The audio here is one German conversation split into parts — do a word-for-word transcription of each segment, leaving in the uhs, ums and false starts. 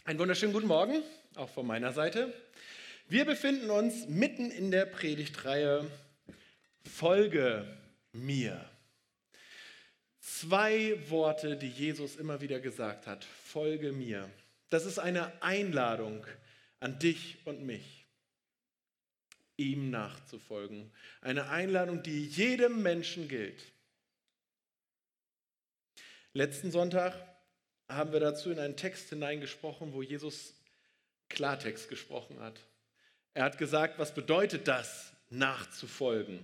Einen wunderschönen guten Morgen, auch von meiner Seite. Wir befinden uns mitten in der Predigtreihe Folge mir. Zwei Worte, die Jesus immer wieder gesagt hat. Folge mir. Das ist eine Einladung an dich und mich, ihm nachzufolgen. Eine Einladung, die jedem Menschen gilt. Letzten Sonntag haben wir dazu in einen Text hineingesprochen, wo Jesus Klartext gesprochen hat. Er hat gesagt, was bedeutet das, nachzufolgen?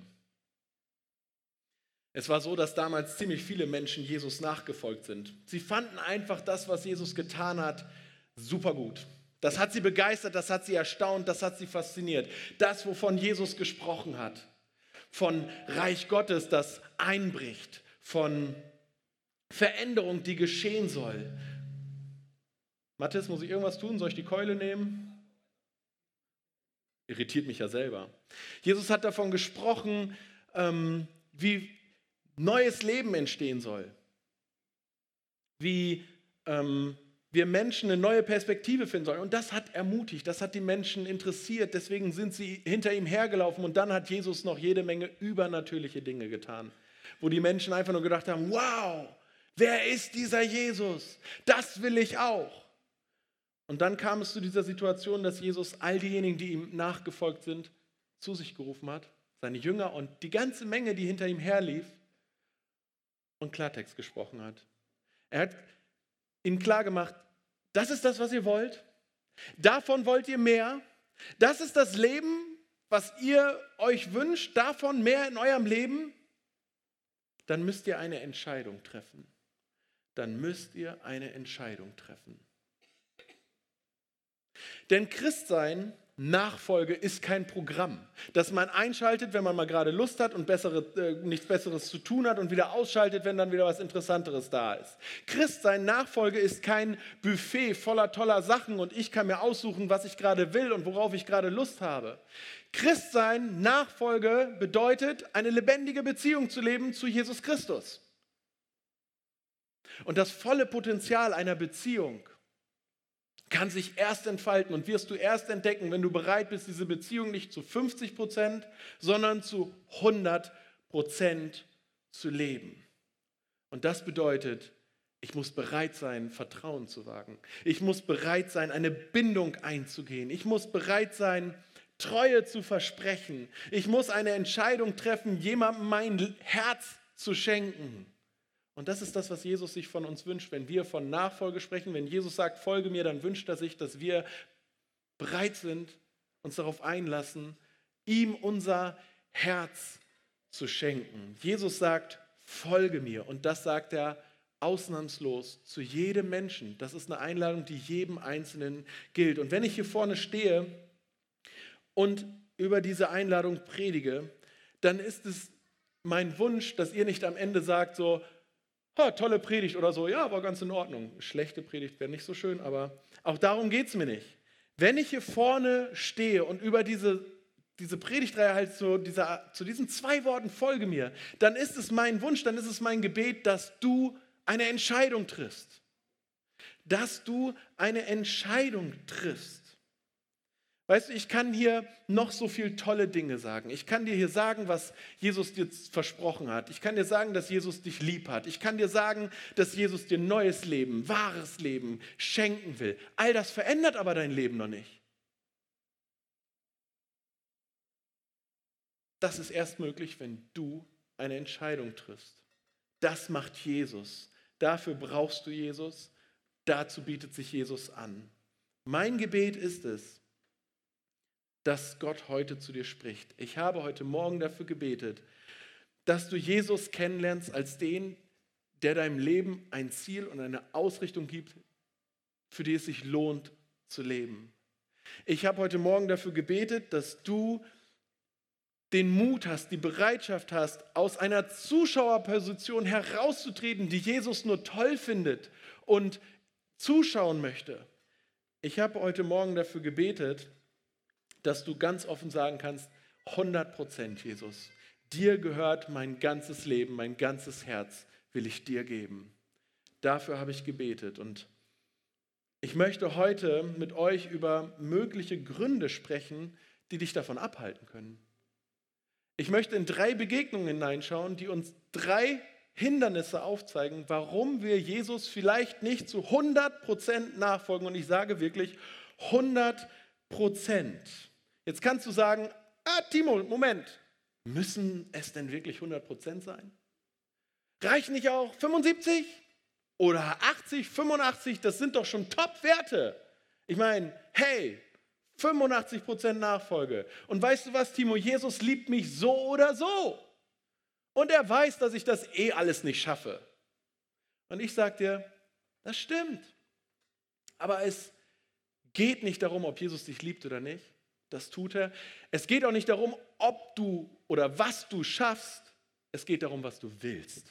Es war so, dass damals ziemlich viele Menschen Jesus nachgefolgt sind. Sie fanden einfach das, was Jesus getan hat, super gut. Das hat sie begeistert, das hat sie erstaunt, das hat sie fasziniert. Das, wovon Jesus gesprochen hat, von Reich Gottes, das einbricht, von Veränderung, die geschehen soll. Mathis, muss ich irgendwas tun? Soll ich die Keule nehmen? Irritiert mich ja selber. Jesus hat davon gesprochen, ähm, wie neues Leben entstehen soll. Wie ähm, wir Menschen eine neue Perspektive finden sollen. Und das hat ermutigt, das hat die Menschen interessiert. Deswegen sind sie hinter ihm hergelaufen. Und dann hat Jesus noch jede Menge übernatürliche Dinge getan, wo die Menschen einfach nur gedacht haben, wow, wer ist dieser Jesus? Das will ich auch. Und dann kam es zu dieser Situation, dass Jesus all diejenigen, die ihm nachgefolgt sind, zu sich gerufen hat, seine Jünger und die ganze Menge, die hinter ihm herlief, und Klartext gesprochen hat. Er hat ihnen klargemacht, das ist das, was ihr wollt, davon wollt ihr mehr, das ist das Leben, was ihr euch wünscht, davon mehr in eurem Leben, dann müsst ihr eine Entscheidung treffen. Dann müsst ihr eine Entscheidung treffen. Denn Christsein, Nachfolge ist kein Programm, das man einschaltet, wenn man mal gerade Lust hat und bessere, äh, nichts Besseres zu tun hat und wieder ausschaltet, wenn dann wieder was Interessanteres da ist. Christsein, Nachfolge ist kein Buffet voller toller Sachen und ich kann mir aussuchen, was ich gerade will und worauf ich gerade Lust habe. Christsein, Nachfolge bedeutet, eine lebendige Beziehung zu leben zu Jesus Christus. Und das volle Potenzial einer Beziehung kann sich erst entfalten und wirst du erst entdecken, wenn du bereit bist, diese Beziehung nicht zu fünfzig Prozent, sondern zu hundert Prozent zu leben. Und das bedeutet, ich muss bereit sein, Vertrauen zu wagen. Ich muss bereit sein, eine Bindung einzugehen. Ich muss bereit sein, Treue zu versprechen. Ich muss eine Entscheidung treffen, jemandem mein Herz zu schenken. Und das ist das, was Jesus sich von uns wünscht. Wenn wir von Nachfolge sprechen, wenn Jesus sagt, folge mir, dann wünscht er sich, dass wir bereit sind, uns darauf einlassen, ihm unser Herz zu schenken. Jesus sagt, folge mir. Und das sagt er ausnahmslos zu jedem Menschen. Das ist eine Einladung, die jedem Einzelnen gilt. Und wenn ich hier vorne stehe und über diese Einladung predige, dann ist es mein Wunsch, dass ihr nicht am Ende sagt so, Ha, tolle Predigt oder so, ja, war ganz in Ordnung. Schlechte Predigt wäre nicht so schön, aber auch darum geht es mir nicht. Wenn ich hier vorne stehe und über diese, diese Predigtreihe halt so dieser, zu diesen zwei Worten folge mir, dann ist es mein Wunsch, dann ist es mein Gebet, dass du eine Entscheidung triffst. Dass du eine Entscheidung triffst. Weißt du, ich kann hier noch so viele tolle Dinge sagen. Ich kann dir hier sagen, was Jesus dir versprochen hat. Ich kann dir sagen, dass Jesus dich lieb hat. Ich kann dir sagen, dass Jesus dir neues Leben, wahres Leben schenken will. All das verändert aber dein Leben noch nicht. Das ist erst möglich, wenn du eine Entscheidung triffst. Das macht Jesus. Dafür brauchst du Jesus. Dazu bietet sich Jesus an. Mein Gebet ist es, dass Gott heute zu dir spricht. Ich habe heute Morgen dafür gebetet, dass du Jesus kennenlernst als den, der deinem Leben ein Ziel und eine Ausrichtung gibt, für die es sich lohnt zu leben. Ich habe heute Morgen dafür gebetet, dass du den Mut hast, die Bereitschaft hast, aus einer Zuschauerposition herauszutreten, die Jesus nur toll findet und zuschauen möchte. Ich habe heute Morgen dafür gebetet, dass du ganz offen sagen kannst, hundert Prozent Jesus, dir gehört mein ganzes Leben, mein ganzes Herz will ich dir geben. Dafür habe ich gebetet und ich ich möchte heute mit euch über mögliche Gründe sprechen, die dich davon abhalten können. Ich möchte in drei Begegnungen hineinschauen, die uns drei Hindernisse aufzeigen, warum wir Jesus vielleicht nicht zu hundert Prozent nachfolgen. Und ich sage wirklich hundert Prozent. Jetzt kannst du sagen, ah Timo, Moment, müssen es denn wirklich hundert Prozent sein? Reicht nicht auch fünfundsiebzig oder achtzig, fünfundachtzig? Das sind doch schon Top-Werte. Ich meine, hey, fünfundachtzig Prozent Nachfolge. Und weißt du was, Timo, Jesus liebt mich so oder so. Und er weiß, dass ich das eh alles nicht schaffe. Und ich sage dir, das stimmt. Aber es geht nicht darum, ob Jesus dich liebt oder nicht. Das tut er. Es geht auch nicht darum, ob du oder was du schaffst. Es geht darum, was du willst.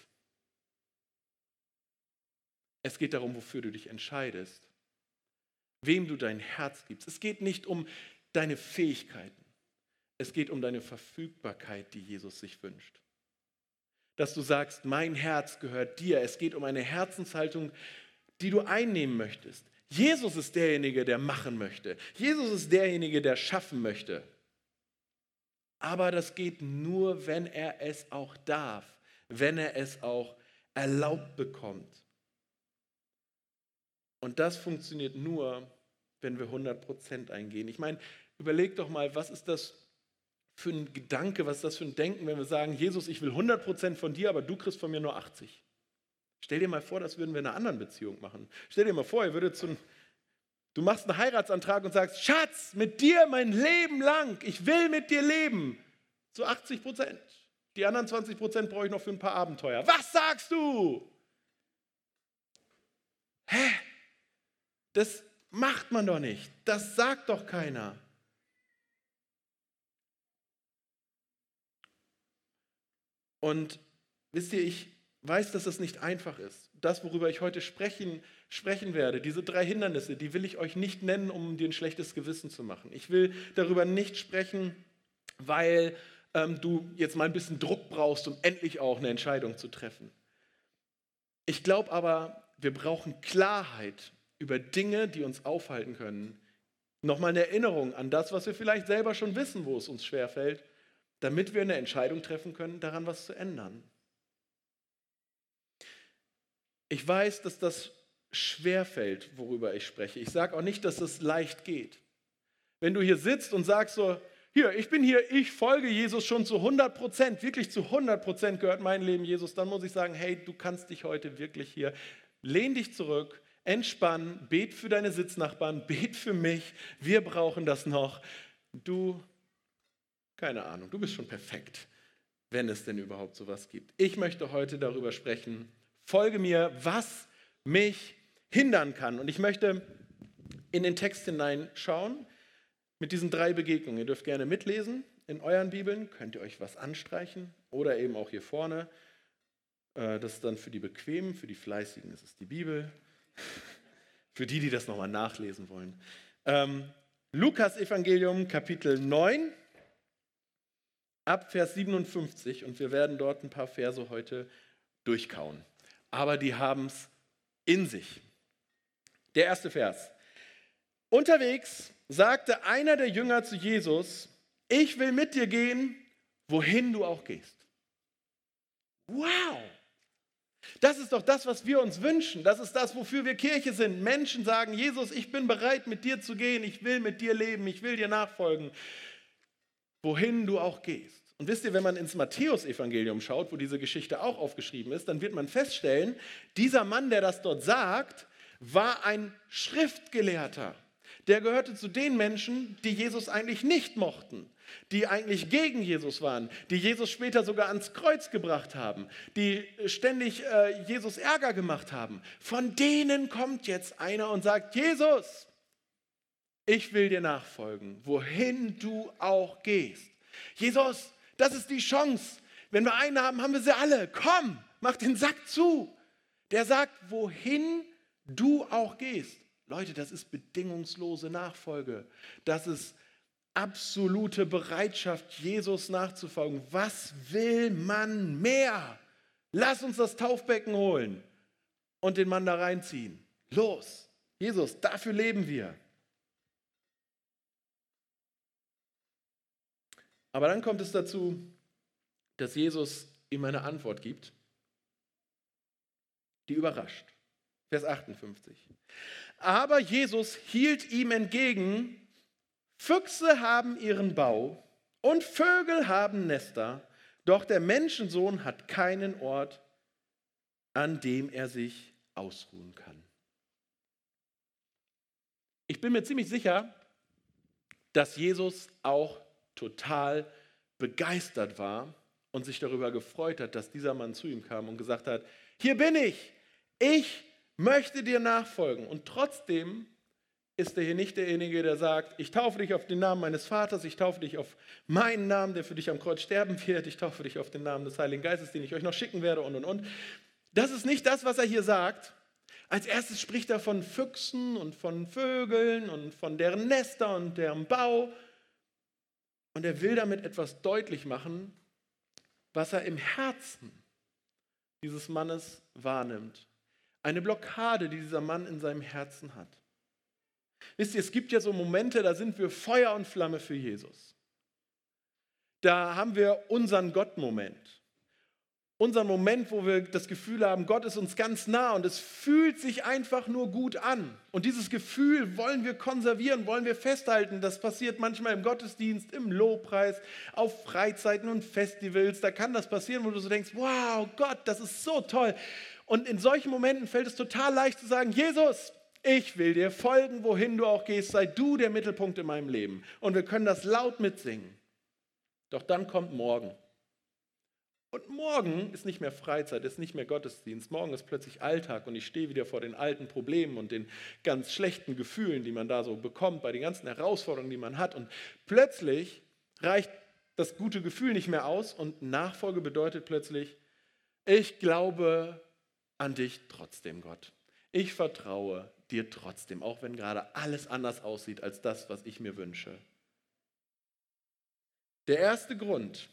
Es geht darum, wofür du dich entscheidest. Wem du dein Herz gibst. Es geht nicht um deine Fähigkeiten. Es geht um deine Verfügbarkeit, die Jesus sich wünscht. Dass du sagst, mein Herz gehört dir. Es geht um eine Herzenshaltung, die du einnehmen möchtest. Jesus ist derjenige, der machen möchte. Jesus ist derjenige, der schaffen möchte. Aber das geht nur, wenn er es auch darf, wenn er es auch erlaubt bekommt. Und das funktioniert nur, wenn wir hundert Prozent eingehen. Ich meine, überleg doch mal, was ist das für ein Gedanke, was ist das für ein Denken, wenn wir sagen, Jesus, ich will hundert Prozent von dir, aber du kriegst von mir nur achtzig. Stell dir mal vor, das würden wir in einer anderen Beziehung machen. Stell dir mal vor, ihr würdet zu, du machst einen Heiratsantrag und sagst, Schatz, mit dir mein Leben lang, ich will mit dir leben. Zu achtzig Prozent. Die anderen zwanzig Prozent brauche ich noch für ein paar Abenteuer. Was sagst du? Hä? Das macht man doch nicht. Das sagt doch keiner. Und wisst ihr, ich weiß, dass das nicht einfach ist. Das, worüber ich heute sprechen, sprechen werde, diese drei Hindernisse, die will ich euch nicht nennen, um dir ein schlechtes Gewissen zu machen. Ich will darüber nicht sprechen, weil ähm, du jetzt mal ein bisschen Druck brauchst, um endlich auch eine Entscheidung zu treffen. Ich glaube aber, wir brauchen Klarheit über Dinge, die uns aufhalten können. Nochmal eine Erinnerung an das, was wir vielleicht selber schon wissen, wo es uns schwerfällt, damit wir eine Entscheidung treffen können, daran was zu ändern. Ich weiß, dass das schwerfällt, worüber ich spreche. Ich sage auch nicht, dass es leicht geht. Wenn du hier sitzt und sagst so, hier, ich bin hier, ich folge Jesus schon zu hundert Prozent, wirklich zu hundert Prozent gehört mein Leben Jesus, dann muss ich sagen, hey, du kannst dich heute wirklich hier, lehn dich zurück, entspann, bet für deine Sitznachbarn, bet für mich, wir brauchen das noch. Du, keine Ahnung, du bist schon perfekt, wenn es denn überhaupt sowas gibt. Ich möchte heute darüber sprechen, folge mir, was mich hindern kann. Und ich möchte in den Text hineinschauen mit diesen drei Begegnungen. Ihr dürft gerne mitlesen in euren Bibeln, könnt ihr euch was anstreichen oder eben auch hier vorne. Das ist dann für die Bequemen, für die Fleißigen ist es die Bibel. Für die, die das nochmal nachlesen wollen. Ähm, Lukas Evangelium Kapitel neun, ab Vers siebenundfünfzig. Und wir werden dort ein paar Verse heute durchkauen. Aber die haben es in sich. Der erste Vers. Unterwegs sagte einer der Jünger zu Jesus, ich will mit dir gehen, wohin du auch gehst. Wow! Das ist doch das, was wir uns wünschen. Das ist das, wofür wir Kirche sind. Menschen sagen, Jesus, ich bin bereit, mit dir zu gehen. Ich will mit dir leben. Ich will dir nachfolgen. Wohin du auch gehst. Und wisst ihr, wenn man ins Matthäus-Evangelium schaut, wo diese Geschichte auch aufgeschrieben ist, dann wird man feststellen, dieser Mann, der das dort sagt, war ein Schriftgelehrter. Der gehörte zu den Menschen, die Jesus eigentlich nicht mochten, die eigentlich gegen Jesus waren, die Jesus später sogar ans Kreuz gebracht haben, die ständig äh, Jesus Ärger gemacht haben. Von denen kommt jetzt einer und sagt, Jesus, ich will dir nachfolgen, wohin du auch gehst. Jesus, das ist die Chance. Wenn wir einen haben, haben wir sie alle. Komm, mach den Sack zu. Der sagt, wohin du auch gehst. Leute, das ist bedingungslose Nachfolge. Das ist absolute Bereitschaft, Jesus nachzufolgen. Was will man mehr? Lass uns das Taufbecken holen und den Mann da reinziehen. Los, Jesus, dafür leben wir. Aber dann kommt es dazu, dass Jesus ihm eine Antwort gibt, die überrascht. Vers achtundfünfzig. Aber Jesus hielt ihm entgegen, Füchse haben ihren Bau und Vögel haben Nester, doch der Menschensohn hat keinen Ort, an dem er sich ausruhen kann. Ich bin mir ziemlich sicher, dass Jesus auch total begeistert war und sich darüber gefreut hat, dass dieser Mann zu ihm kam und gesagt hat, hier bin ich, ich möchte dir nachfolgen. Und trotzdem ist er hier nicht derjenige, der sagt, ich taufe dich auf den Namen meines Vaters, ich taufe dich auf meinen Namen, der für dich am Kreuz sterben wird, ich taufe dich auf den Namen des Heiligen Geistes, den ich euch noch schicken werde und, und, und. Das ist nicht das, was er hier sagt. Als erstes spricht er von Füchsen und von Vögeln und von deren Nester und deren Bau. Und er will damit etwas deutlich machen, was er im Herzen dieses Mannes wahrnimmt. Eine Blockade, die dieser Mann in seinem Herzen hat. Wisst ihr, es gibt ja so Momente, da sind wir Feuer und Flamme für Jesus. Da haben wir unseren Gott-Moment. Unseren Moment, wo wir das Gefühl haben, Gott ist uns ganz nah und es fühlt sich einfach nur gut an. Und dieses Gefühl wollen wir konservieren, wollen wir festhalten. Das passiert manchmal im Gottesdienst, im Lobpreis, auf Freizeiten und Festivals. Da kann das passieren, wo du so denkst, wow, Gott, das ist so toll. Und in solchen Momenten fällt es total leicht zu sagen, Jesus, ich will dir folgen, wohin du auch gehst, sei du der Mittelpunkt in meinem Leben. Und wir können das laut mitsingen. Doch dann kommt morgen. Und morgen ist nicht mehr Freizeit, ist nicht mehr Gottesdienst. Morgen ist plötzlich Alltag und ich stehe wieder vor den alten Problemen und den ganz schlechten Gefühlen, die man da so bekommt, bei den ganzen Herausforderungen, die man hat. Und plötzlich reicht das gute Gefühl nicht mehr aus und Nachfolge bedeutet plötzlich, ich glaube an dich trotzdem, Gott. Ich vertraue dir trotzdem, auch wenn gerade alles anders aussieht als das, was ich mir wünsche. Der erste Grund,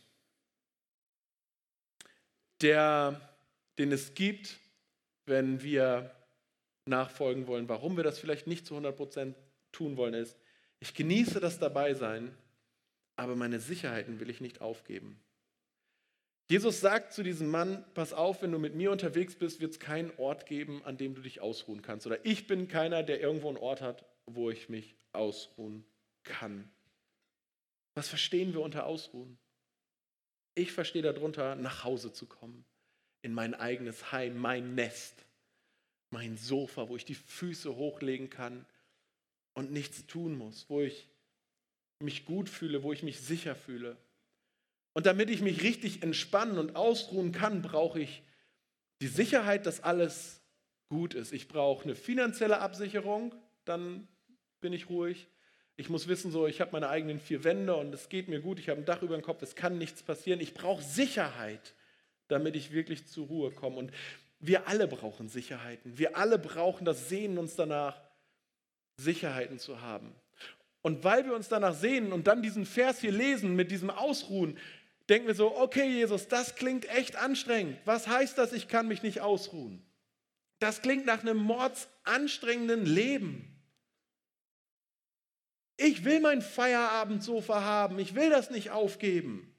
Der, den es gibt, wenn wir nachfolgen wollen, warum wir das vielleicht nicht zu hundert Prozent tun wollen, ist, ich genieße das Dabeisein, aber meine Sicherheiten will ich nicht aufgeben. Jesus sagt zu diesem Mann, pass auf, wenn du mit mir unterwegs bist, wird es keinen Ort geben, an dem du dich ausruhen kannst. Oder ich bin keiner, der irgendwo einen Ort hat, wo ich mich ausruhen kann. Was verstehen wir unter Ausruhen? Ich verstehe darunter, nach Hause zu kommen, in mein eigenes Heim, mein Nest, mein Sofa, wo ich die Füße hochlegen kann und nichts tun muss, wo ich mich gut fühle, wo ich mich sicher fühle. Und damit ich mich richtig entspannen und ausruhen kann, brauche ich die Sicherheit, dass alles gut ist. Ich brauche eine finanzielle Absicherung, dann bin ich ruhig. Ich muss wissen, so, ich habe meine eigenen vier Wände und es geht mir gut, ich habe ein Dach über dem Kopf, es kann nichts passieren. Ich brauche Sicherheit, damit ich wirklich zur Ruhe komme. Und wir alle brauchen Sicherheiten. Wir alle brauchen das, sehnen uns danach, Sicherheiten zu haben. Und weil wir uns danach sehnen und dann diesen Vers hier lesen mit diesem Ausruhen, denken wir so, okay Jesus, das klingt echt anstrengend. Was heißt das, ich kann mich nicht ausruhen? Das klingt nach einem mordsanstrengenden Leben. Ich will mein Feierabendsofa haben, ich will das nicht aufgeben.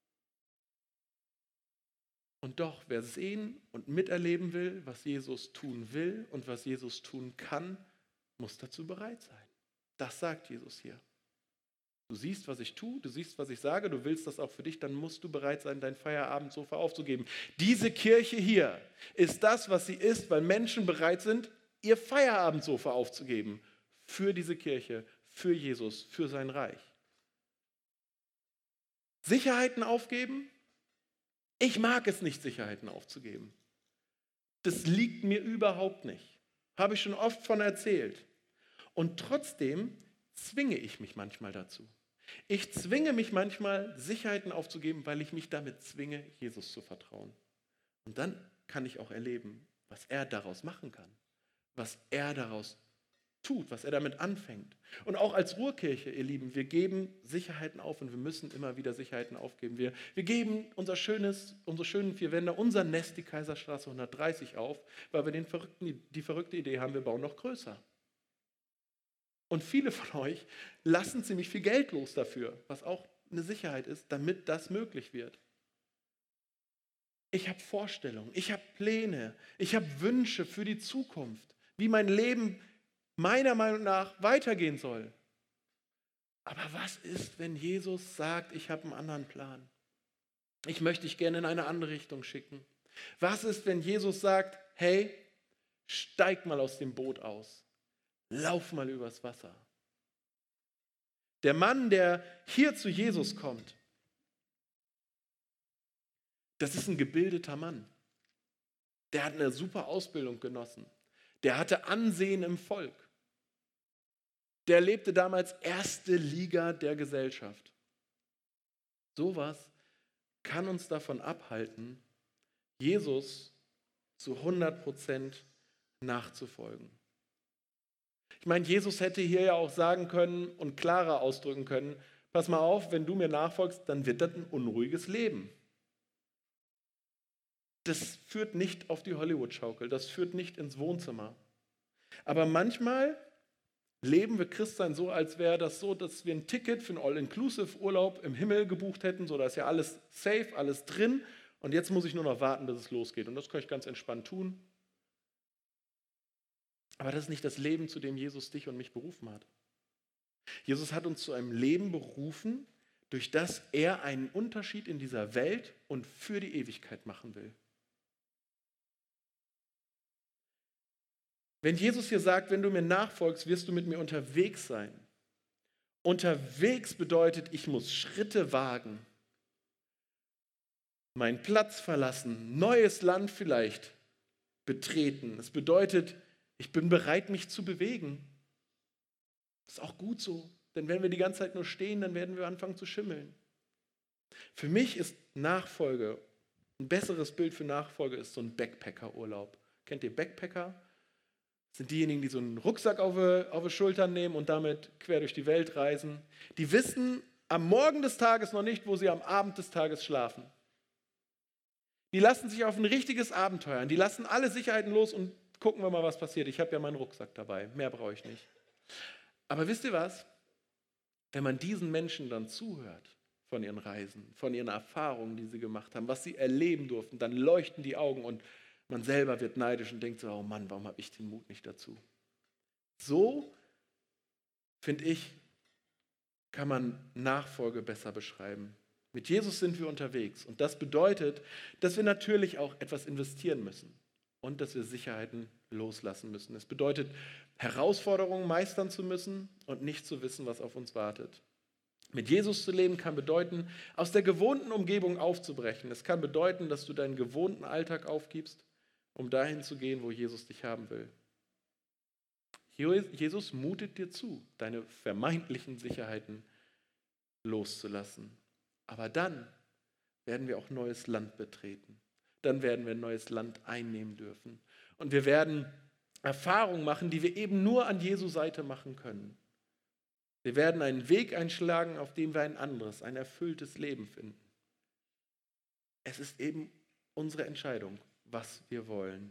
Und doch, wer sehen und miterleben will, was Jesus tun will und was Jesus tun kann, muss dazu bereit sein. Das sagt Jesus hier. Du siehst, was ich tue, du siehst, was ich sage, du willst das auch für dich, dann musst du bereit sein, dein Feierabendsofa aufzugeben. Diese Kirche hier ist das, was sie ist, weil Menschen bereit sind, ihr Feierabendsofa aufzugeben für diese Kirche, für Jesus, für sein Reich. Sicherheiten aufgeben? Ich mag es nicht, Sicherheiten aufzugeben. Das liegt mir überhaupt nicht. Habe ich schon oft von erzählt. Und trotzdem zwinge ich mich manchmal dazu. Ich zwinge mich manchmal, Sicherheiten aufzugeben, weil ich mich damit zwinge, Jesus zu vertrauen. Und dann kann ich auch erleben, was er daraus machen kann, was er daraus tut, was er damit anfängt. Und auch als Ruhrkirche, ihr Lieben, wir geben Sicherheiten auf und wir müssen immer wieder Sicherheiten aufgeben. Wir, wir geben unser schönes, unsere schönen vier Wände, unser Nest, die Kaiserstraße hundertdreißig auf, weil wir den verrückten, die verrückte Idee haben, wir bauen noch größer. Und viele von euch lassen ziemlich viel Geld los dafür, was auch eine Sicherheit ist, damit das möglich wird. Ich habe Vorstellungen, ich habe Pläne, ich habe Wünsche für die Zukunft, wie mein Leben meiner Meinung nach weitergehen soll. Aber was ist, wenn Jesus sagt, ich habe einen anderen Plan? Ich möchte dich gerne in eine andere Richtung schicken. Was ist, wenn Jesus sagt, hey, steig mal aus dem Boot aus, lauf mal übers Wasser? Der Mann, der hier zu Jesus kommt, das ist ein gebildeter Mann. Der hat eine super Ausbildung genossen. Der hatte Ansehen im Volk. Der lebte damals erste Liga der Gesellschaft. Sowas kann uns davon abhalten, Jesus zu hundert Prozent nachzufolgen. Ich meine, Jesus hätte hier ja auch sagen können und klarer ausdrücken können, pass mal auf, wenn du mir nachfolgst, dann wird das ein unruhiges Leben. Das führt nicht auf die Hollywood-Schaukel, das führt nicht ins Wohnzimmer. Aber manchmal leben wir Christsein so, als wäre das so, dass wir ein Ticket für einen All-Inclusive-Urlaub im Himmel gebucht hätten, so da ist ja alles safe, alles drin und jetzt muss ich nur noch warten, bis es losgeht. Und das kann ich ganz entspannt tun. Aber das ist nicht das Leben, zu dem Jesus dich und mich berufen hat. Jesus hat uns zu einem Leben berufen, durch das er einen Unterschied in dieser Welt und für die Ewigkeit machen will. Wenn Jesus hier sagt, wenn du mir nachfolgst, wirst du mit mir unterwegs sein. Unterwegs bedeutet, ich muss Schritte wagen, meinen Platz verlassen, neues Land vielleicht betreten. Es bedeutet, ich bin bereit, mich zu bewegen. Das ist auch gut so, denn wenn wir die ganze Zeit nur stehen, dann werden wir anfangen zu schimmeln. Für mich ist Nachfolge, ein besseres Bild für Nachfolge ist so ein Backpacker-Urlaub. Kennt ihr Backpacker? Das sind diejenigen, die so einen Rucksack auf die, auf die Schultern nehmen und damit quer durch die Welt reisen. Die wissen am Morgen des Tages noch nicht, wo sie am Abend des Tages schlafen. Die lassen sich auf ein richtiges Abenteuer ein. Die lassen alle Sicherheiten los und gucken wir mal, was passiert. Ich habe ja meinen Rucksack dabei. Mehr brauche ich nicht. Aber wisst ihr was? Wenn man diesen Menschen dann zuhört von ihren Reisen, von ihren Erfahrungen, die sie gemacht haben, was sie erleben durften, dann leuchten die Augen und man selber wird neidisch und denkt so, oh Mann, warum habe ich den Mut nicht dazu? So, finde ich, kann man Nachfolge besser beschreiben. Mit Jesus sind wir unterwegs und das bedeutet, dass wir natürlich auch etwas investieren müssen und dass wir Sicherheiten loslassen müssen. Es bedeutet, Herausforderungen meistern zu müssen und nicht zu wissen, was auf uns wartet. Mit Jesus zu leben kann bedeuten, aus der gewohnten Umgebung aufzubrechen. Es kann bedeuten, dass du deinen gewohnten Alltag aufgibst, um dahin zu gehen, wo Jesus dich haben will. Jesus mutet dir zu, deine vermeintlichen Sicherheiten loszulassen. Aber dann werden wir auch neues Land betreten. Dann werden wir ein neues Land einnehmen dürfen. Und wir werden Erfahrungen machen, die wir eben nur an Jesu Seite machen können. Wir werden einen Weg einschlagen, auf dem wir ein anderes, ein erfülltes Leben finden. Es ist eben unsere Entscheidung, was wir wollen.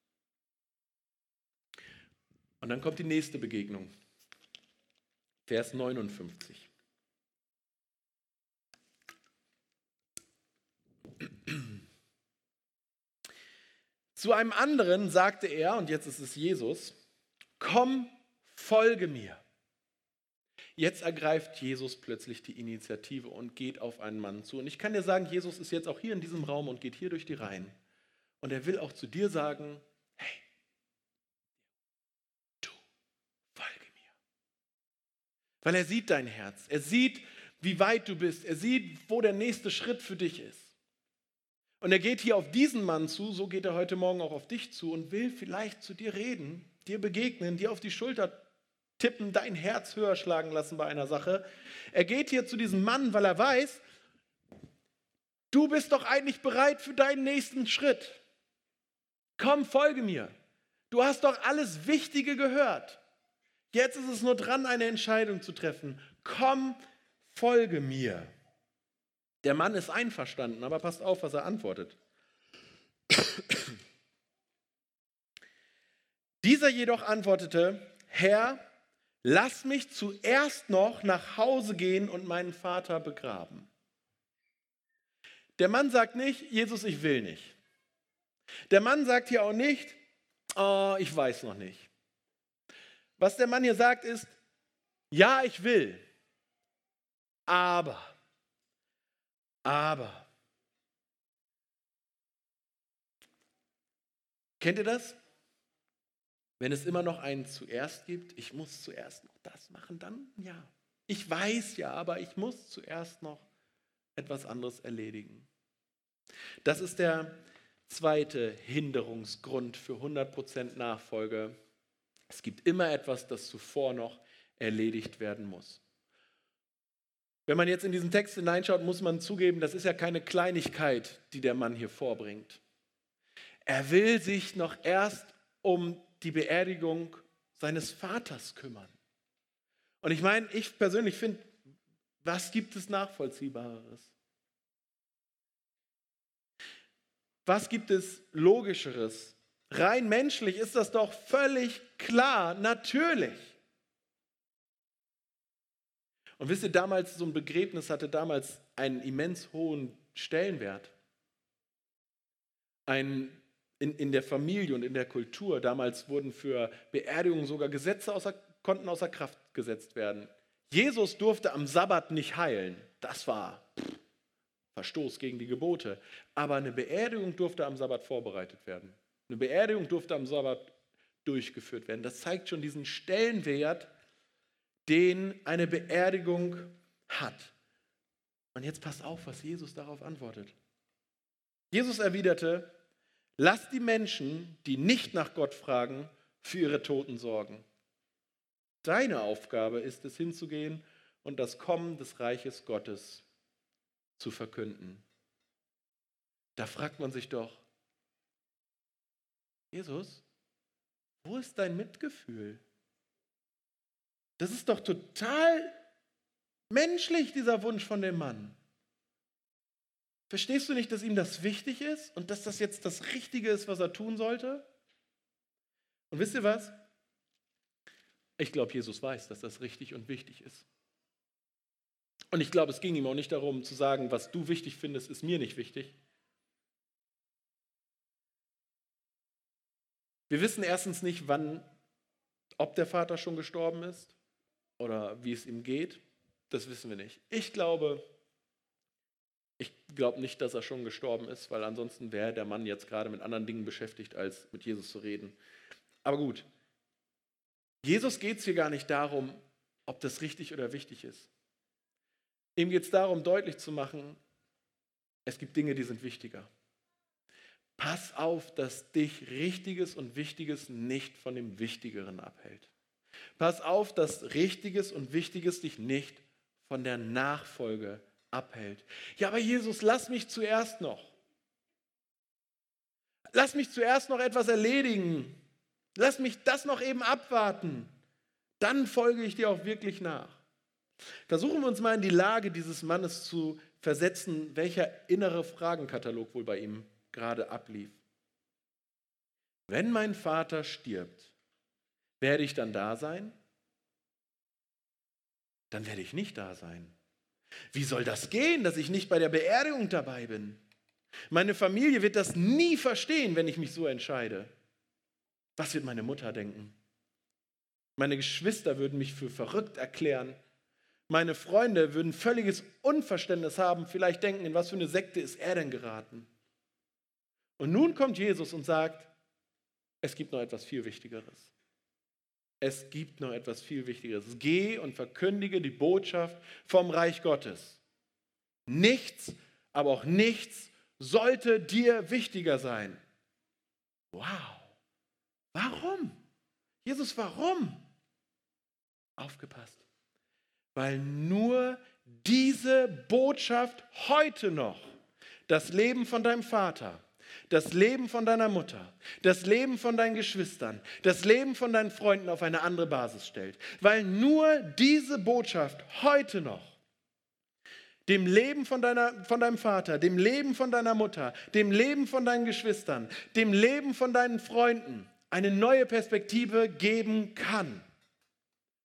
Und dann kommt die nächste Begegnung. Vers neunundfünfzig. Zu einem anderen sagte er, und jetzt ist es Jesus, komm, folge mir. Jetzt ergreift Jesus plötzlich die Initiative und geht auf einen Mann zu. Und ich kann dir sagen, Jesus ist jetzt auch hier in diesem Raum und geht hier durch die Reihen. Und er will auch zu dir sagen, hey, du, folge mir. Weil er sieht dein Herz, er sieht, wie weit du bist, er sieht, wo der nächste Schritt für dich ist. Und er geht hier auf diesen Mann zu, so geht er heute Morgen auch auf dich zu und will vielleicht zu dir reden, dir begegnen, dir auf die Schulter tippen, dein Herz höher schlagen lassen bei einer Sache. Er geht hier zu diesem Mann, weil er weiß, du bist doch eigentlich bereit für deinen nächsten Schritt. Komm, folge mir. Du hast doch alles Wichtige gehört. Jetzt ist es nur dran, eine Entscheidung zu treffen. Komm, folge mir. Der Mann ist einverstanden, aber passt auf, was er antwortet. Dieser jedoch antwortete, Herr, lass mich zuerst noch nach Hause gehen und meinen Vater begraben. Der Mann sagt nicht, Jesus, ich will nicht. Der Mann sagt hier auch nicht, oh, ich weiß noch nicht. Was der Mann hier sagt ist, ja, ich will, aber, aber. Kennt ihr das? Wenn es immer noch einen zuerst gibt, ich muss zuerst noch das machen, dann ja. Ich weiß ja, aber ich muss zuerst noch etwas anderes erledigen. Das ist der zweite Hinderungsgrund für hundert Prozent Nachfolge. Es gibt immer etwas, das zuvor noch erledigt werden muss. Wenn man jetzt in diesen Text hineinschaut, muss man zugeben, das ist ja keine Kleinigkeit, die der Mann hier vorbringt. Er will sich noch erst um die Beerdigung seines Vaters kümmern. Und ich meine, ich persönlich finde, was gibt es Nachvollziehbareres? Was gibt es Logischeres? Rein menschlich ist das doch völlig klar, natürlich. Und wisst ihr, damals, so ein Begräbnis hatte damals einen immens hohen Stellenwert. Ein, in, in der Familie und in der Kultur, damals wurden für Beerdigungen sogar Gesetze außer, konnten außer Kraft gesetzt werden. Jesus durfte am Sabbat nicht heilen. Das war pff, Verstoß gegen die Gebote. Aber eine Beerdigung durfte am Sabbat vorbereitet werden. Eine Beerdigung durfte am Sabbat durchgeführt werden. Das zeigt schon diesen Stellenwert, den eine Beerdigung hat. Und jetzt passt auf, was Jesus darauf antwortet. Jesus erwiderte, lasst die Menschen, die nicht nach Gott fragen, für ihre Toten sorgen. Deine Aufgabe ist es, hinzugehen und das Kommen des Reiches Gottes zu verkünden. Da fragt man sich doch, Jesus, wo ist dein Mitgefühl? Das ist doch total menschlich, dieser Wunsch von dem Mann. Verstehst du nicht, dass ihm das wichtig ist und dass das jetzt das Richtige ist, was er tun sollte? Und wisst ihr was? Ich glaube, Jesus weiß, dass das richtig und wichtig ist. Und ich glaube, es ging ihm auch nicht darum zu sagen, was du wichtig findest, ist mir nicht wichtig. Wir wissen erstens nicht, wann, ob der Vater schon gestorben ist oder wie es ihm geht. Das wissen wir nicht. Ich glaube, ich glaube nicht, dass er schon gestorben ist, weil ansonsten wäre der Mann jetzt gerade mit anderen Dingen beschäftigt, als mit Jesus zu reden. Aber gut, Jesus geht es hier gar nicht darum, ob das richtig oder wichtig ist. Ihm geht es darum, deutlich zu machen, es gibt Dinge, die sind wichtiger. Pass auf, dass dich Richtiges und Wichtiges nicht von dem Wichtigeren abhält. Pass auf, dass Richtiges und Wichtiges dich nicht von der Nachfolge abhält. Ja, aber Jesus, lass mich zuerst noch. Lass mich zuerst noch etwas erledigen. Lass mich das noch eben abwarten. Dann folge ich dir auch wirklich nach. Versuchen wir uns mal in die Lage dieses Mannes zu versetzen, welcher innere Fragenkatalog wohl bei ihm gerade ablief. Wenn mein Vater stirbt, werde ich dann da sein? Dann werde ich nicht da sein. Wie soll das gehen, dass ich nicht bei der Beerdigung dabei bin? Meine Familie wird das nie verstehen, wenn ich mich so entscheide. Was wird meine Mutter denken? Meine Geschwister würden mich für verrückt erklären. Meine Freunde würden völliges Unverständnis haben, vielleicht denken, in was für eine Sekte ist er denn geraten? Und nun kommt Jesus und sagt, es gibt noch etwas viel Wichtigeres. Es gibt noch etwas viel Wichtigeres. Geh und verkündige die Botschaft vom Reich Gottes. Nichts, aber auch nichts sollte dir wichtiger sein. Wow. Warum? Jesus, warum? Aufgepasst. Weil nur diese Botschaft heute noch das Leben von deinem Vater, das Leben von deiner Mutter, das Leben von deinen Geschwistern, das Leben von deinen Freunden auf eine andere Basis stellt. Weil nur diese Botschaft heute noch dem Leben von, deiner, von deinem Vater, dem Leben von deiner Mutter, dem Leben von deinen Geschwistern, dem Leben von deinen Freunden eine neue Perspektive geben kann.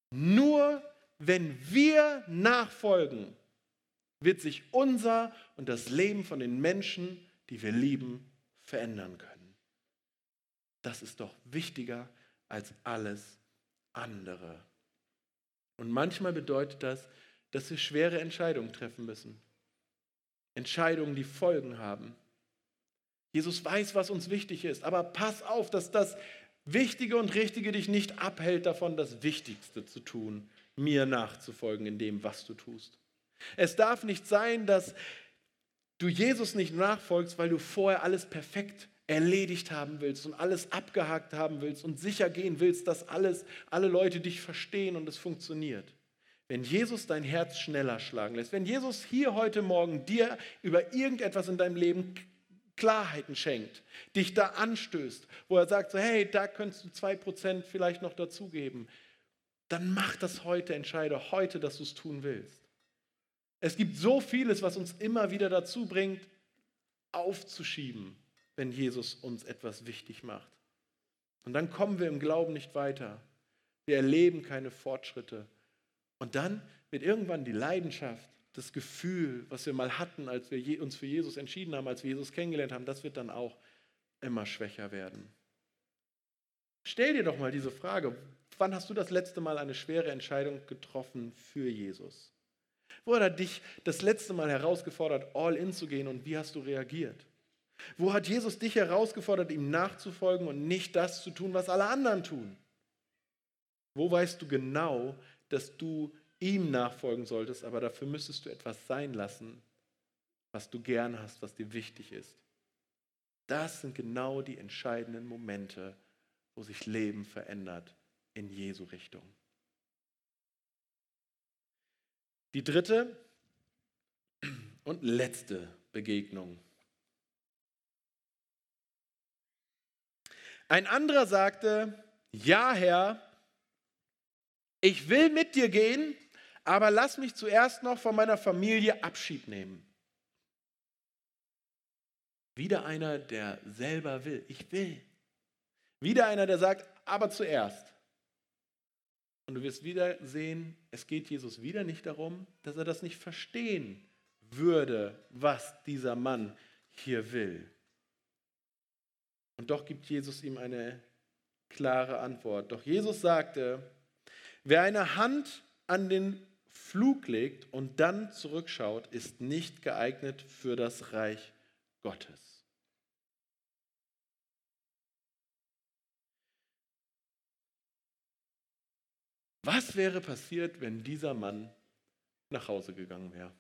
Nur wenn wir nachfolgen, wird sich unser und das Leben von den Menschen, die wir lieben, verändern können. Das ist doch wichtiger als alles andere. Und manchmal bedeutet das, dass wir schwere Entscheidungen treffen müssen. Entscheidungen, die Folgen haben. Jesus weiß, was uns wichtig ist, aber pass auf, dass das Wichtige und Richtige dich nicht abhält davon, das Wichtigste zu tun, mir nachzufolgen in dem, was du tust. Es darf nicht sein, dass du Jesus nicht nachfolgst, weil du vorher alles perfekt erledigt haben willst und alles abgehakt haben willst und sicher gehen willst, dass alles, alle Leute dich verstehen und es funktioniert. Wenn Jesus dein Herz schneller schlagen lässt, wenn Jesus hier heute Morgen dir über irgendetwas in deinem Leben Klarheiten schenkt, dich da anstößt, wo er sagt, so, hey, da könntest du zwei Prozent vielleicht noch dazugeben, dann mach das heute, entscheide heute, dass du es tun willst. Es gibt so vieles, was uns immer wieder dazu bringt, aufzuschieben, wenn Jesus uns etwas wichtig macht. Und dann kommen wir im Glauben nicht weiter. Wir erleben keine Fortschritte. Und dann wird irgendwann die Leidenschaft, das Gefühl, was wir mal hatten, als wir uns für Jesus entschieden haben, als wir Jesus kennengelernt haben, das wird dann auch immer schwächer werden. Stell dir doch mal diese Frage, wann hast du das letzte Mal eine schwere Entscheidung getroffen für Jesus? Wo hat er dich das letzte Mal herausgefordert, all in zu gehen und wie hast du reagiert? Wo hat Jesus dich herausgefordert, ihm nachzufolgen und nicht das zu tun, was alle anderen tun? Wo weißt du genau, dass du ihm nachfolgen solltest, aber dafür müsstest du etwas sein lassen, was du gern hast, was dir wichtig ist? Das sind genau die entscheidenden Momente, wo sich Leben verändert in Jesu Richtung. Die dritte und letzte Begegnung. Ein anderer sagte, ja Herr, ich will mit dir gehen, aber lass mich zuerst noch von meiner Familie Abschied nehmen. Wieder einer, der selber will. Ich will. Wieder einer, der sagt, aber zuerst. Und du wirst wieder sehen, es geht Jesus wieder nicht darum, dass er das nicht verstehen würde, was dieser Mann hier will. Und doch gibt Jesus ihm eine klare Antwort. Doch Jesus sagte, wer eine Hand an den Flug legt und dann zurückschaut, ist nicht geeignet für das Reich Gottes. Was wäre passiert, wenn dieser Mann nach Hause gegangen wäre?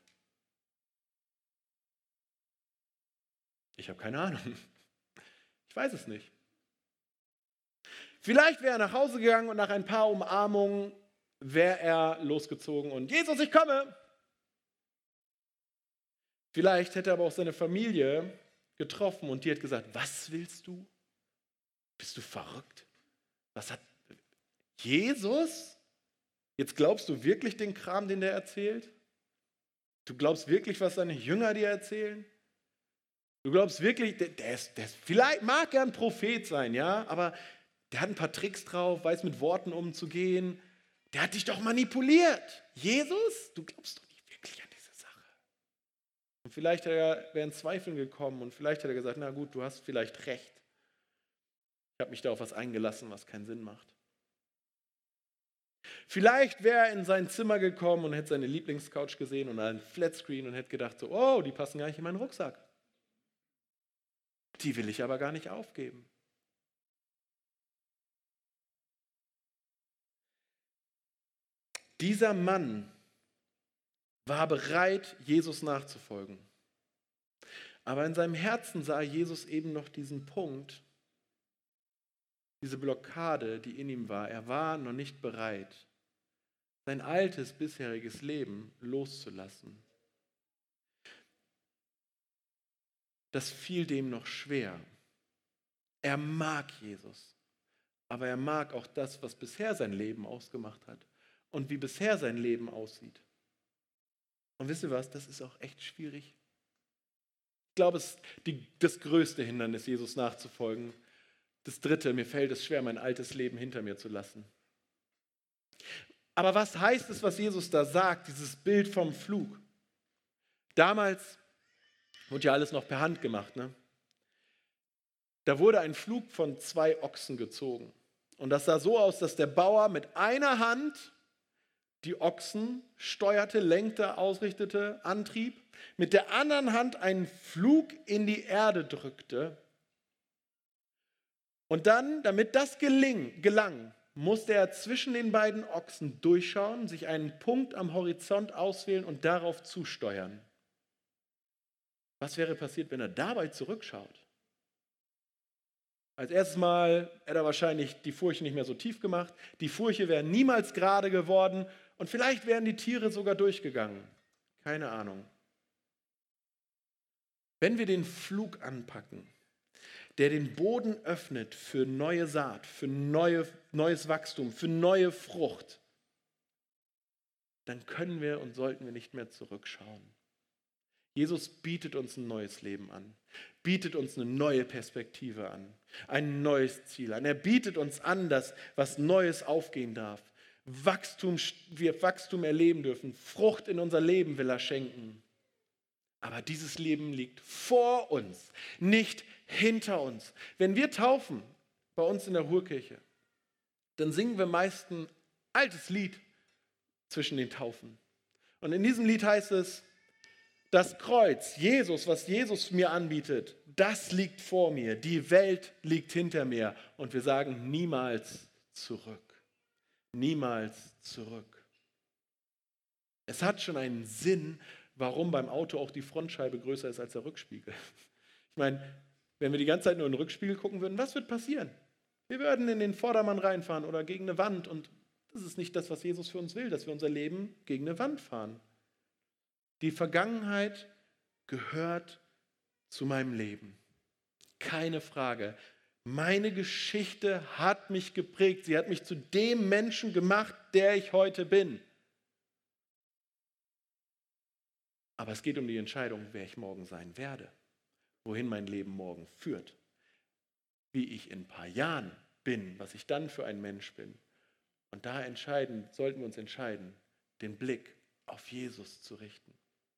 Ich habe keine Ahnung. Ich weiß es nicht. Vielleicht wäre er nach Hause gegangen und nach ein paar Umarmungen wäre er losgezogen und Jesus, ich komme. Vielleicht hätte er aber auch seine Familie getroffen und die hat gesagt, was willst du? Bist du verrückt? Was hat Jesus? Jetzt glaubst du wirklich den Kram, den der erzählt? Du glaubst wirklich, was seine Jünger dir erzählen? Du glaubst wirklich, der, der, ist, der ist, vielleicht mag er ein Prophet sein, ja, aber der hat ein paar Tricks drauf, weiß mit Worten umzugehen. Der hat dich doch manipuliert. Jesus, du glaubst doch nicht wirklich an diese Sache. Und vielleicht wäre er in Zweifeln gekommen und vielleicht hat er gesagt, na gut, du hast vielleicht recht. Ich habe mich da auf was eingelassen, was keinen Sinn macht. Vielleicht wäre er in sein Zimmer gekommen und hätte seine Lieblingscouch gesehen und einen Flatscreen und hätte gedacht, so, oh, die passen gar nicht in meinen Rucksack. Die will ich aber gar nicht aufgeben. Dieser Mann war bereit, Jesus nachzufolgen. Aber in seinem Herzen sah Jesus eben noch diesen Punkt, diese Blockade, die in ihm war. Er war noch nicht bereit, sein altes, bisheriges Leben loszulassen. Das fiel dem noch schwer. Er mag Jesus, aber er mag auch das, was bisher sein Leben ausgemacht hat und wie bisher sein Leben aussieht. Und wisst ihr was, das ist auch echt schwierig. Ich glaube, es ist die, das größte Hindernis, Jesus nachzufolgen. Das dritte, mir fällt es schwer, mein altes Leben hinter mir zu lassen. Aber was heißt es, was Jesus da sagt, dieses Bild vom Flug? Damals wurde ja alles noch per Hand gemacht, ne? Da wurde ein Flug von zwei Ochsen gezogen. Und das sah so aus, dass der Bauer mit einer Hand die Ochsen steuerte, lenkte, ausrichtete, antrieb, mit der anderen Hand einen Flug in die Erde drückte. Und dann, damit das geling, gelang, musste er zwischen den beiden Ochsen durchschauen, sich einen Punkt am Horizont auswählen und darauf zusteuern. Was wäre passiert, wenn er dabei zurückschaut? Als erstes Mal hätte er wahrscheinlich die Furche nicht mehr so tief gemacht. Die Furche wäre niemals gerade geworden und vielleicht wären die Tiere sogar durchgegangen. Keine Ahnung. Wenn wir den Flug anpacken, der den Boden öffnet für neue Saat, für neue, neues Wachstum, für neue Frucht, dann können wir und sollten wir nicht mehr zurückschauen. Jesus bietet uns ein neues Leben an, bietet uns eine neue Perspektive an, ein neues Ziel an. Er bietet uns an, dass was Neues aufgehen darf. Wachstum, wir Wachstum erleben dürfen, Frucht in unser Leben will er schenken. Aber dieses Leben liegt vor uns, nicht hinter uns. Wenn wir taufen bei uns in der Ruhrkirche, dann singen wir meist ein altes Lied zwischen den Taufen. Und in diesem Lied heißt es, das Kreuz, Jesus, was Jesus mir anbietet, das liegt vor mir. Die Welt liegt hinter mir. Und wir sagen niemals zurück. Niemals zurück. Es hat schon einen Sinn, warum beim Auto auch die Frontscheibe größer ist als der Rückspiegel. Ich meine, wenn wir die ganze Zeit nur in den Rückspiegel gucken würden, was wird passieren? Wir würden in den Vordermann reinfahren oder gegen eine Wand. Und das ist nicht das, was Jesus für uns will, dass wir unser Leben gegen eine Wand fahren. Die Vergangenheit gehört zu meinem Leben. Keine Frage. Meine Geschichte hat mich geprägt. Sie hat mich zu dem Menschen gemacht, der ich heute bin. Aber es geht um die Entscheidung, wer ich morgen sein werde, wohin mein Leben morgen führt, wie ich in ein paar Jahren bin, was ich dann für ein Mensch bin. Und da entscheiden, sollten wir uns entscheiden, den Blick auf Jesus zu richten.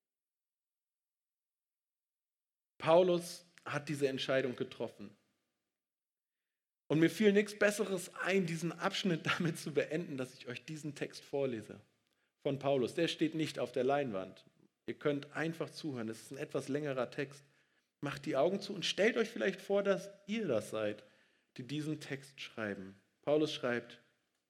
Paulus hat diese Entscheidung getroffen. Und mir fiel nichts Besseres ein, diesen Abschnitt damit zu beenden, dass ich euch diesen Text vorlese von Paulus. Der steht nicht auf der Leinwand. Ihr könnt einfach zuhören. Es ist ein etwas längerer Text. Macht die Augen zu und stellt euch vielleicht vor, dass ihr das seid, die diesen Text schreiben. Paulus schreibt,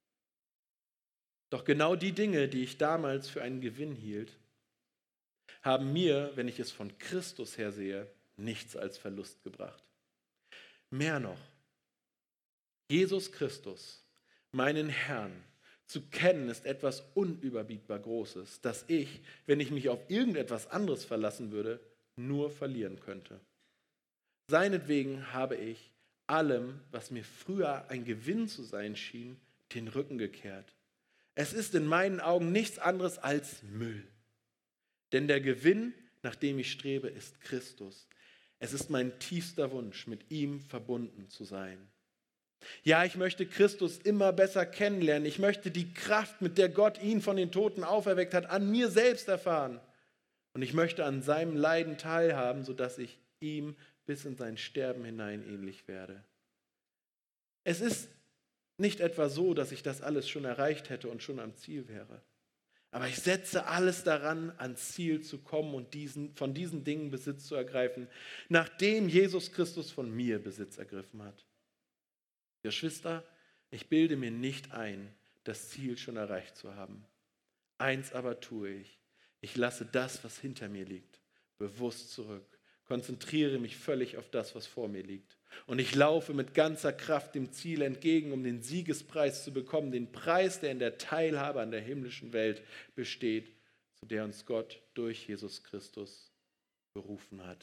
doch genau die Dinge, die ich damals für einen Gewinn hielt, haben mir, wenn ich es von Christus her sehe, nichts als Verlust gebracht. Mehr noch, Jesus Christus, meinen Herrn, zu kennen, ist etwas unüberbietbar Großes, das ich, wenn ich mich auf irgendetwas anderes verlassen würde, nur verlieren könnte. Seinetwegen habe ich allem, was mir früher ein Gewinn zu sein schien, den Rücken gekehrt. Es ist in meinen Augen nichts anderes als Müll. Denn der Gewinn, nach dem ich strebe, ist Christus. Es ist mein tiefster Wunsch, mit ihm verbunden zu sein. Ja, ich möchte Christus immer besser kennenlernen. Ich möchte die Kraft, mit der Gott ihn von den Toten auferweckt hat, an mir selbst erfahren. Und ich möchte an seinem Leiden teilhaben, sodass ich ihm bis in sein Sterben hinein ähnlich werde. Es ist nicht etwa so, dass ich das alles schon erreicht hätte und schon am Ziel wäre. Aber ich setze alles daran, ans Ziel zu kommen und diesen, von diesen Dingen Besitz zu ergreifen, nachdem Jesus Christus von mir Besitz ergriffen hat. Geschwister, ich bilde mir nicht ein, das Ziel schon erreicht zu haben. Eins aber tue ich. Ich lasse das, was hinter mir liegt, bewusst zurück, konzentriere mich völlig auf das, was vor mir liegt. Und ich laufe mit ganzer Kraft dem Ziel entgegen, um den Siegespreis zu bekommen, den Preis, der in der Teilhabe an der himmlischen Welt besteht, zu der uns Gott durch Jesus Christus berufen hat.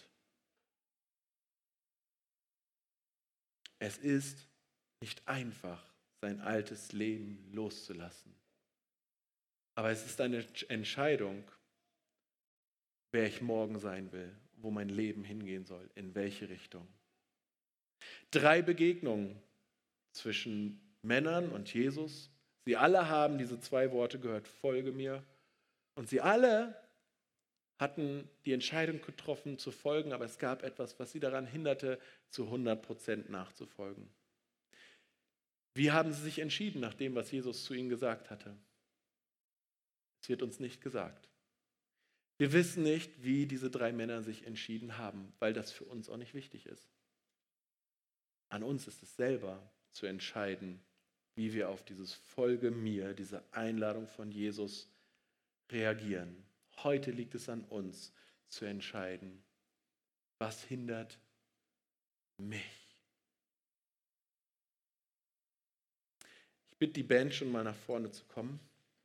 Es ist nicht einfach, sein altes Leben loszulassen. Aber es ist eine Entscheidung, wer ich morgen sein will, wo mein Leben hingehen soll, in welche Richtung. Drei Begegnungen zwischen Männern und Jesus Sie alle haben diese zwei Worte gehört, folge mir. Und sie alle hatten die Entscheidung getroffen, zu folgen, aber es gab etwas, was sie daran hinderte, zu hundert Prozent nachzufolgen. Wie haben sie sich entschieden nach dem, was Jesus zu ihnen gesagt hatte? Es wird uns nicht gesagt. Wir wissen nicht, wie diese drei Männer sich entschieden haben, weil das für uns auch nicht wichtig ist. An uns ist es selber zu entscheiden, wie wir auf dieses Folge mir, diese Einladung von Jesus reagieren. Heute liegt es an uns zu entscheiden, was hindert mich. Ich bitte die Band schon mal nach vorne zu kommen.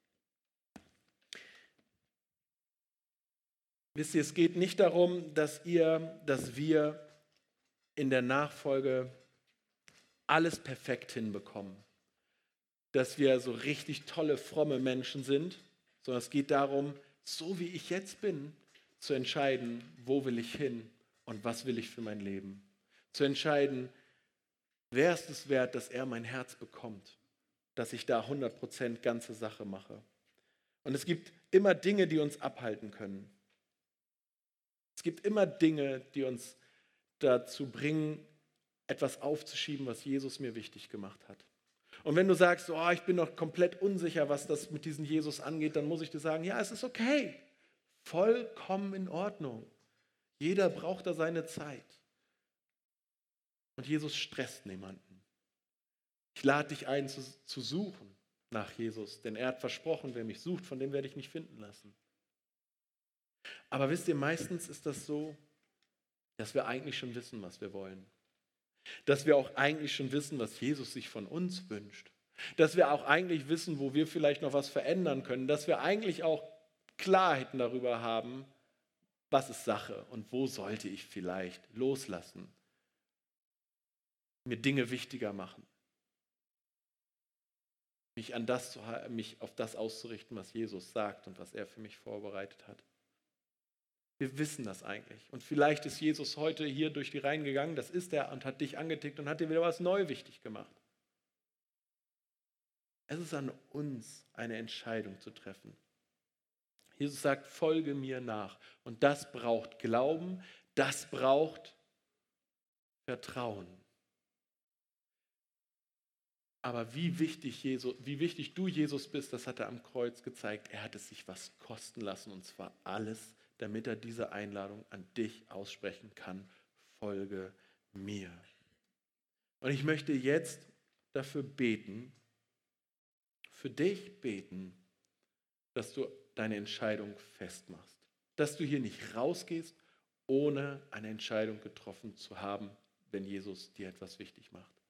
Wisst ihr, es geht nicht darum, dass ihr, dass wir in der Nachfolge alles perfekt hinbekommen, dass wir so richtig tolle, fromme Menschen sind, sondern es geht darum, so wie ich jetzt bin, zu entscheiden, wo will ich hin und was will ich für mein Leben. Zu entscheiden, wer ist es wert, dass er mein Herz bekommt, dass ich da hundert Prozent ganze Sache mache. Und es gibt immer Dinge, die uns abhalten können. Es gibt immer Dinge, die uns dazu bringen, etwas aufzuschieben, was Jesus mir wichtig gemacht hat. Und wenn du sagst, oh, ich bin noch komplett unsicher, was das mit diesem Jesus angeht, dann muss ich dir sagen, ja, es ist okay. Vollkommen in Ordnung. Jeder braucht da seine Zeit. Und Jesus stresst niemanden. Ich lade dich ein, zu, zu suchen nach Jesus, denn er hat versprochen, wer mich sucht, von dem werde ich nicht finden lassen. Aber wisst ihr, meistens ist das so, dass wir eigentlich schon wissen, was wir wollen. Dass wir auch eigentlich schon wissen, was Jesus sich von uns wünscht. Dass wir auch eigentlich wissen, wo wir vielleicht noch was verändern können. Dass wir eigentlich auch Klarheiten darüber haben, was ist Sache und wo sollte ich vielleicht loslassen. Mir Dinge wichtiger machen. Mich, an das, mich auf das auszurichten, was Jesus sagt und was er für mich vorbereitet hat. Wir wissen das eigentlich. Und vielleicht ist Jesus heute hier durch die Reihen gegangen, das ist er, und hat dich angetickt und hat dir wieder was neu wichtig gemacht. Es ist an uns, eine Entscheidung zu treffen. Jesus sagt, folge mir nach. Und das braucht Glauben, das braucht Vertrauen. Aber wie wichtig, Jesus, wie wichtig du Jesus bist, das hat er am Kreuz gezeigt. Er hat es sich was kosten lassen, und zwar alles, damit er diese Einladung an dich aussprechen kann. Folge mir. Und ich möchte jetzt dafür beten, für dich beten, dass du deine Entscheidung festmachst. Dass du hier nicht rausgehst, ohne eine Entscheidung getroffen zu haben, wenn Jesus dir etwas wichtig macht.